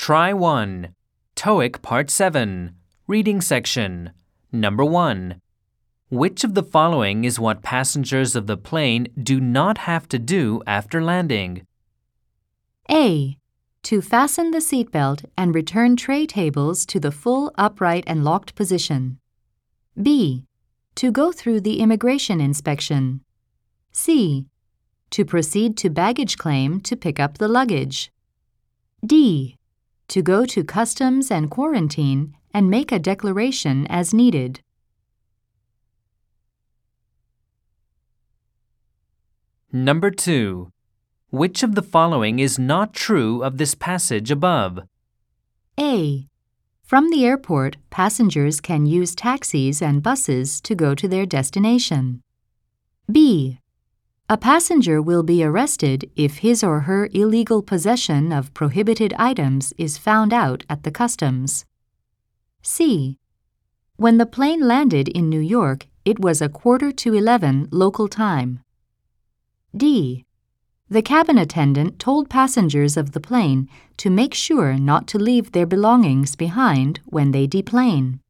Try 1. TOEIC Part 7. Reading section. Number 1. Which of the following is what passengers of the plane do not have to do after landing? A. To fasten the seatbelt and return tray tables to the full upright and locked position. B. To go through the immigration inspection. C. To proceed to baggage claim to pick up the luggage. D. To go to customs and quarantine and make a declaration as needed. Number 2. Which of the following is not true of this passage above? A. From the airport, passengers can use taxis and buses to go to their destination. B. A passenger will be arrested if his or her illegal possession of prohibited items is found out at the customs. C. When the plane landed in New York, it was 11:45 local time. D. The cabin attendant told passengers of the plane to make sure not to leave their belongings behind when they deplane.